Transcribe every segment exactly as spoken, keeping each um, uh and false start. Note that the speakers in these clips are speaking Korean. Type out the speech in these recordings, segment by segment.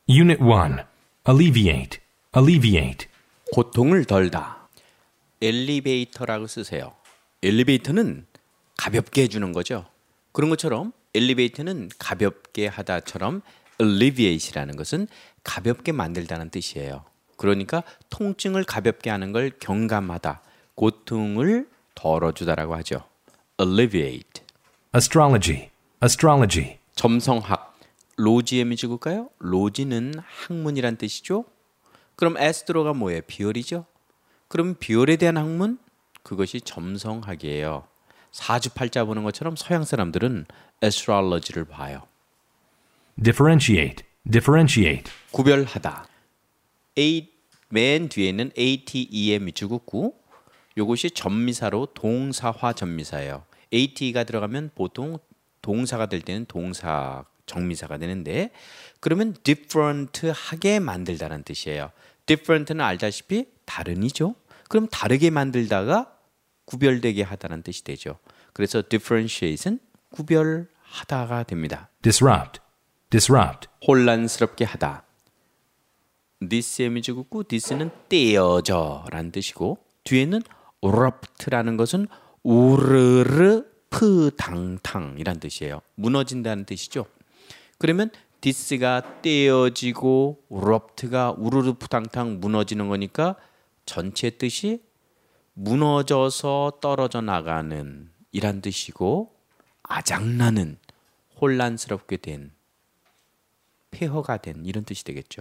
Unit one. Alleviate. Alleviate. 고통을 덜다. 엘리베이터라고 쓰세요. 엘리베이터는 가볍게 해주는 거죠. 그런 것처럼 엘리베이터는 가볍게 하다처럼 alleviate이라는 것은 가볍게 만들다는 뜻이에요. 그러니까 통증을 가볍게 하는 걸 경감하다, 고통을 덜어주다라고 하죠. alleviate. Astrology. Astrology. 점성학. 로지엠이 죽을까요? 로지는 학문이란 뜻이죠. 그럼 에스트로가 뭐예요? 비열이죠. 그럼 비열에 대한 학문? 그것이 점성학이에요. 사주팔자 보는 것처럼 서양 사람들은 astrology를 봐요. Differentiate. Differentiate. 구별하다. A, 맨 뒤에는 ateem이 죽었고 이것이 전미사로 동사화 전미사예요. ate가 들어가면 보통 동사가 될 때는 동사 정미사가 되는데 그러면 different하게 만들다는 뜻이에요. different는 알다시피 다른이죠. 그럼 다르게 만들다가 구별되게 하다는 뜻이 되죠. 그래서 differentiate은 구별하다가 됩니다. Disrupt. Disrupt. 혼란스럽게 하다. this엠이 죽었고 this는 떼어져 라는 뜻이고 뒤에는 rupt라는 것은 우르르 프당탕 이란 뜻이에요. 무너진다는 뜻이죠. 그러면 this가 떼어지고 rupt가 우르르 프당탕 무너지는 거니까 전체 뜻이 무너져서 떨어져 나가는 이란 뜻이고 아작나는 혼란스럽게 된 폐허가 된 이런 뜻이 되겠죠.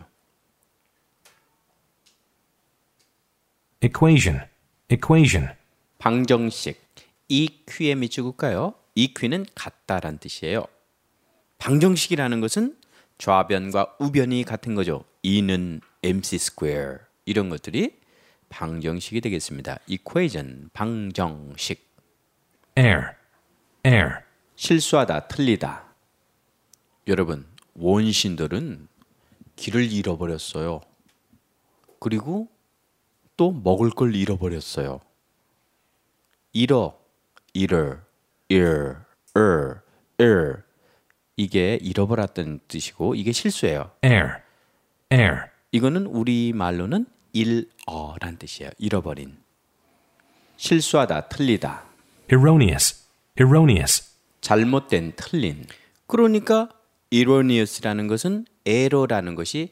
Equation. Equation. 방정식. 이큐엠이 죽을까요? 이큐는 같다란 뜻이에요. 방정식이라는 것은 좌변과 우변이 같은 거죠. E는 엠씨 스퀘어 이런 것들이 방정식이 되겠습니다. equation, 방정식. Air. Air. 실수하다, 틀리다. 여러분, 원신들은 길을 잃어버렸어요. 그리고 또 먹을 걸 잃어버렸어요. 잃어, 잃을, 잃, 을, 을. 이게 잃어버렸다는 뜻이고 이게 실수예요. Air. Air. 이거는 우리 말로는 잃어란 뜻이에요. 잃어버린. 실수하다, 틀리다. Erroneous. Erroneous. 잘못된, 틀린. 그러니까 erroneous라는 것은 error라는 것이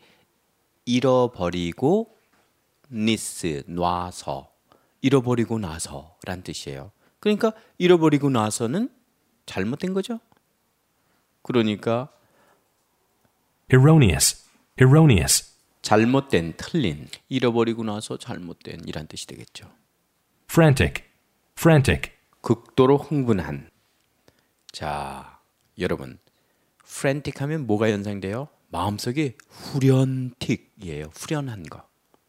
잃어버리고 nice, 놔서. 잃어버리고 나서란 뜻이에요. 그러니까 잃어버리고 나서는 잘못된 거죠. 그러니까 Erroneous. Erroneous. 잘못된, 틀린, 잃어버리고 나서 잘못된 이란 뜻이 되겠죠. Frantic. Frantic. 극도로 흥분한. 자, 여러분, frantic 하면 뭐가 연상돼요? 마음속이 후련틱이에요. 후련한 거.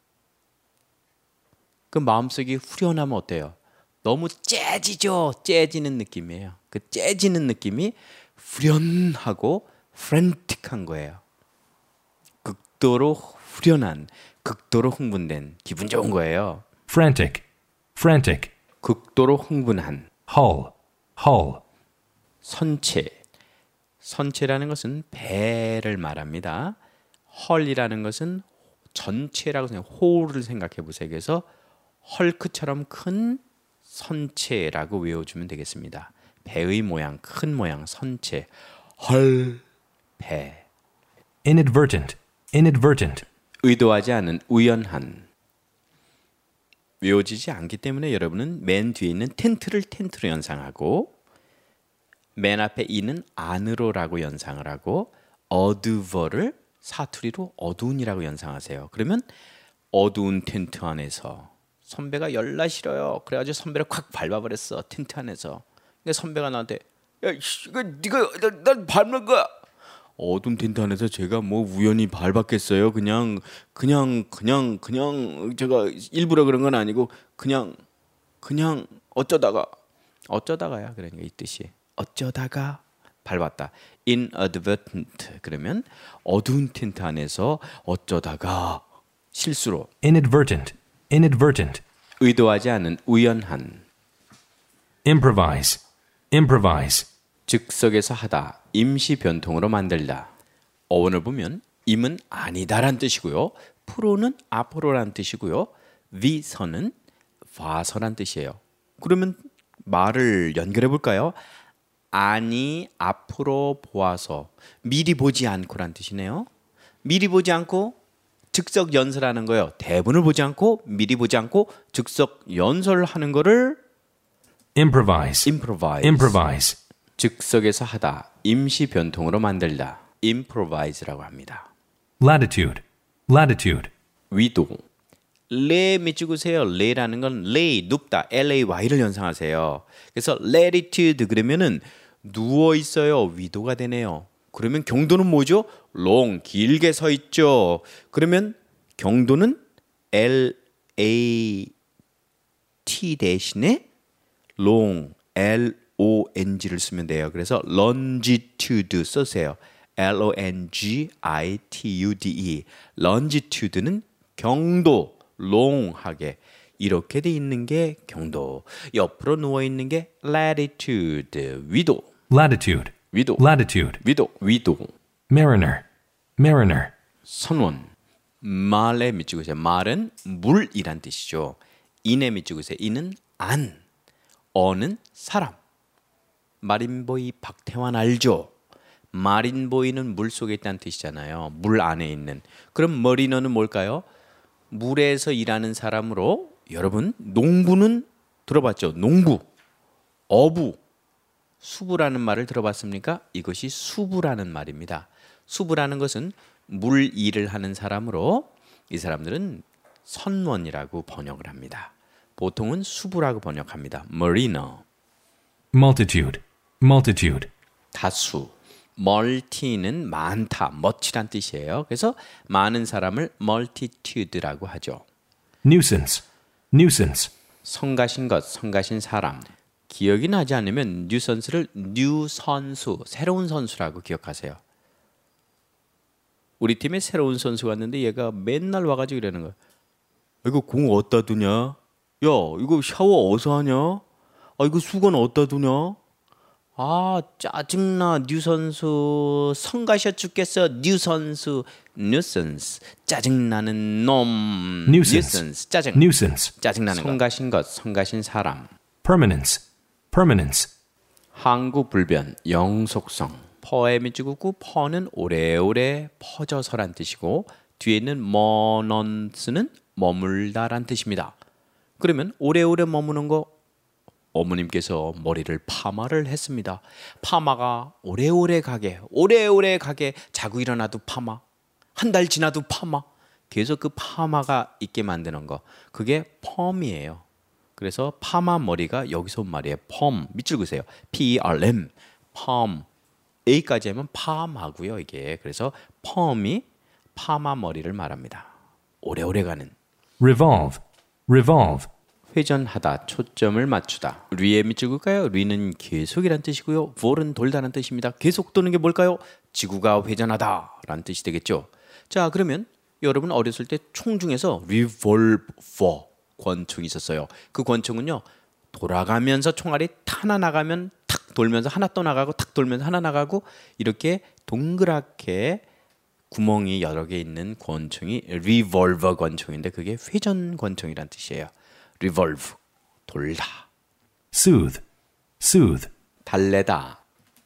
그 마음속이 후련하면 어때요? 너무 째지죠? 째지는 느낌이에요. 그 째지는 느낌이 후련하고 frantic한 거예요. 극도로 후련한, 극도로 흥분된, 기분 좋은 거예요. Frantic. Frantic. 극도로 흥분한. Hull. Hull. 선체. 선체라는 것은 배를 말합니다. 헐이라는 것은 전체라고 생각, 홀을 생각해 보세요. 그래서 헐크처럼 큰 선체라고 외워주면 되겠습니다. 배의 모양, 큰 모양, 선체. 헐, 배. Inadvertent. Inadvertent. 의도하지 않은, 우연한. 외워지지 않기 때문에 여러분은 맨 뒤에 있는 텐트를 텐트로 연상하고 맨 앞에 이는 안으로라고 연상을 하고 어두워를 사투리로 어두운이라고 연상하세요. 그러면 어두운 텐트 안에서 선배가 열나 싫어요. 그래가지고 선배를 콱 밟아버렸어. 텐트 안에서. 그러니까 선배가 나한테 야, 이거 네가 날 밟는 거야. 어두운 텐트 안에서 제가 뭐 우연히 밟았겠어요. 그냥 그냥 그냥 그냥 제가 일부러 그런 건 아니고 그냥 그냥 어쩌다가 어쩌다가야 그러니까 이 뜻이 어쩌다가 밟았다. inadvertent 그러면 어두운 텐트 안에서 어쩌다가 실수로 Inadvertent. Inadvertent. 의도하지 않은 우연한. Improvise. Improvise. 즉석에서 하다, 임시 변통으로 만들다. 어원을 보면 임은 아니다란 뜻이고요. 프로는 앞으로란 뜻이고요. 위서는 봐서란 뜻이에요. 그러면 말을 연결해 볼까요? 아니 앞으로 보아서 미리 보지 않고란 뜻이네요. 미리 보지 않고 즉석 연설하는 거예요. 대본을 보지 않고 미리 보지 않고 즉석 연설하는 거를 improvise, improvise. improvise, 즉석에서 하다, 임시 변통으로 만들다. improvise라고 합니다. latitude, latitude, 위도. 레 밑줄으세요. 레라는 건 lay, 눕다, lay를 연상하세요. 그래서 latitude 그러면은 누워 있어요. 위도가 되네요. 그러면 경도는 뭐죠? long, 길게 서 있죠. 그러면 경도는 L A T 대신에 long, L O N G를 쓰면 돼요. 그래서 longitude 쓰세요. L O N G I T U D E. longitude는 경도, long하게 이렇게 돼 있는 게 경도. 옆으로 누워 있는 게 latitude, 위도. latitude, 위도. latitude, 위도, 위도. mariner, mariner, 선원. 말에 밑줄으세요. 말은 물이란 뜻이죠. 인에 밑줄으세요. 인은 안. 어는 사람. 마린보이 박태환 알죠? 마린보이는 물 속에 있다는 뜻이잖아요. 물 안에 있는. 그럼 머리너는 뭘까요? 물에서 일하는 사람으로 여러분 농부는 들어봤죠? 농부, 어부, 수부라는 말을 들어봤습니까? 이것이 수부라는 말입니다. 수부라는 것은 물 일을 하는 사람으로 이 사람들은 선원이라고 번역을 합니다. 보통은 수부라고 번역합니다. mariner. multitude, multitude, 다수. 멀티는 많다, much란 뜻이에요. 그래서 많은 사람을 multitude라고 하죠. nuisance, nuisance, 성가신 것, 성가신 사람. 기억이 나지 않으면 nuisance를 new 선수, 새로운 선수라고 기억하세요. 우리 팀에 새로운 선수가 왔는데 얘가 맨날 와가지고 이러는 거야. 이거 공 어디다 두냐? 야, 이거 샤워 어디서 하냐? 아, 이거 수건 어디다 두냐? 아, 짜증나. 뉴 선수 성가셔 죽겠어. 뉴 선수 nuisance. 짜증나는 놈. nuisance, nuisance. 짜증. nuisance, 짜증나는 것. 성가신 것, 성가신 사람. permanence, permanence, 항구불변, 영속성. 퍼에 밑줄긋고 퍼는 오래오래 퍼져서란 뜻이고 뒤에 있는 머넌스는 머물다란 뜻입니다. 그러면 오래오래 머무는 거 어머님께서 머리를 파마를 했습니다. 파마가 오래오래 가게, 오래오래 가게 자고 일어나도 파마, 한 달 지나도 파마, 계속 그 파마가 있게 만드는 거. 그게 펌이에요. 그래서 파마 머리가 여기서 온 말이에요. 펌, 밑줄 그으세요. P E R M, 펌. A까지 하면 파마고요, 이게. 그래서 펌이 파마 머리를 말합니다. 오래오래 가는. revolve, revolve, 회전하다, 초점을 맞추다. 리에 밑줄 그을까요? 리는 계속이란 뜻이고요. 볼은 돌다는 뜻입니다. 계속 도는 게 뭘까요? 지구가 회전하다라는 뜻이 되겠죠. 자, 그러면 여러분 어렸을 때 총 중에서 리볼버 권총이 있었어요. 그 권총은요, 돌아가면서 총알이 하나 나가면 탁 돌면서 하나 또 나가고 탁 돌면서 하나 나가고 이렇게 동그랗게 구멍이 여러 개 있는 권총이 리볼버 권총인데 그게 회전 권총이란 뜻이에요. revolve, 돌다. soothe, soothe, 달래다.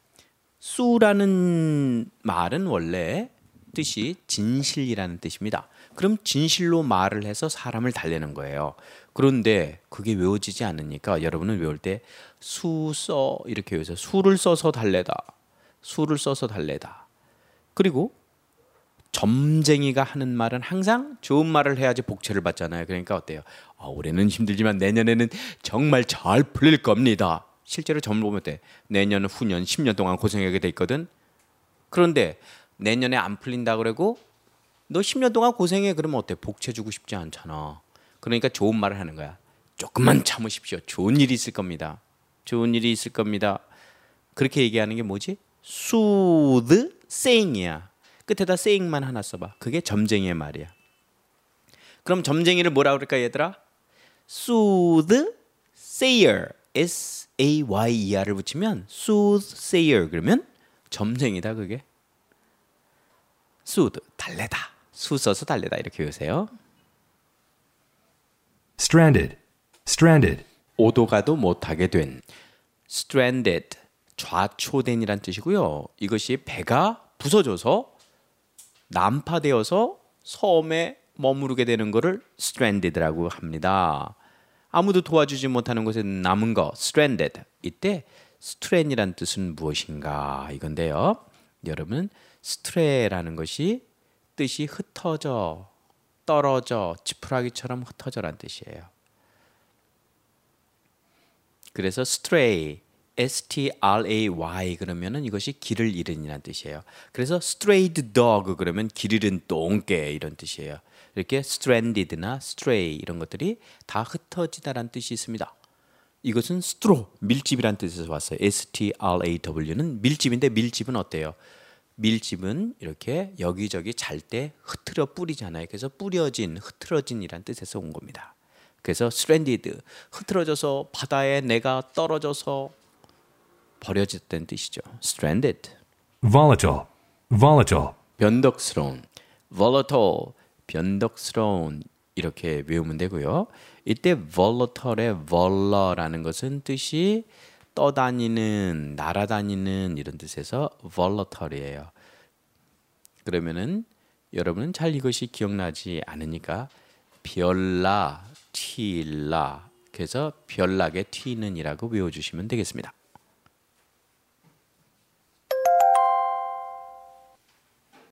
수라는 말은 원래 뜻이 진실이라는 뜻입니다. 그럼 진실로 말을 해서 사람을 달래는 거예요. 그런데 그게 외워지지 않으니까 여러분은 외울 때 수 써 이렇게 외워서 수를 써서 달래다. 수를 써서 달래다. 그리고 점쟁이가 하는 말은 항상 좋은 말을 해야지 복채를 받잖아요. 그러니까 어때요? 아, 올해는 힘들지만 내년에는 정말 잘 풀릴 겁니다. 실제로 점 보면 어때? 내년, 후년, 십 년 동안 고생하게 돼 있거든. 그런데 내년에 안 풀린다 그러고 너 십 년 동안 고생해 그러면 어때? 복채 주고 싶지 않잖아. 그러니까 좋은 말을 하는 거야. 조금만 참으십시오. 좋은 일이 있을 겁니다. 좋은 일이 있을 겁니다. 그렇게 얘기하는 게 뭐지? soothe saying이야. 끝에다 saying만 하나 써봐. 그게 점쟁이의 말이야. 그럼 점쟁이를 뭐라 그럴까 얘들아? soothe sayer, S A Y E R을 붙이면 soothe sayer 그러면 점쟁이다 그게. soothe, 달래다. 수 써서 달래다 이렇게 외우세요. stranded, stranded, 오도 가도 못하게 된, stranded, 좌초된이란 뜻이고요. 이것이 배가 부서져서 난파되어서 섬에 머무르게 되는 것을 stranded라고 합니다. 아무도 도와주지 못하는 곳에 남은 거 stranded. 이때 strand이란 뜻은 무엇인가 이건데요. 여러분 stray라는 것이 뜻이 흩어져, 떨어져, 지푸라기처럼 흩어져란 뜻이에요. 그래서 stray, S-T-R-A-Y 그러면은 이것이 길을 잃은이라는 뜻이에요. 그래서 strayed dog 그러면 길 잃은 똥개 이런 뜻이에요. 이렇게 stranded나 stray 이런 것들이 다 흩어지다라는 뜻이 있습니다. 이것은 straw, 밀집이라는 뜻에서 왔어요. S-T-R-A-W는 밀집인데 밀집은 어때요? 밀집은 이렇게 여기저기 잘 때 흐트러 뿌리잖아요. 그래서 뿌려진, 흐트러진이라는 뜻에서 온 겁니다. 그래서 stranded, 흐트러져서 바다에 내가 떨어져서 버려졌다는 뜻이죠. stranded. volatile, volatile, 변덕스러운, volatile, 변덕스러운 이렇게 외우면 되고요. 이때 volatile의 vol라라는 것은 뜻이 떠다니는, 날아다니는 이런 뜻에서 volatile이에요. 그러면은 여러분은 잘 이것이 기억나지 않으니까 별나, 튀일라 그래서 별나게 튀는이라고 외워주시면 되겠습니다.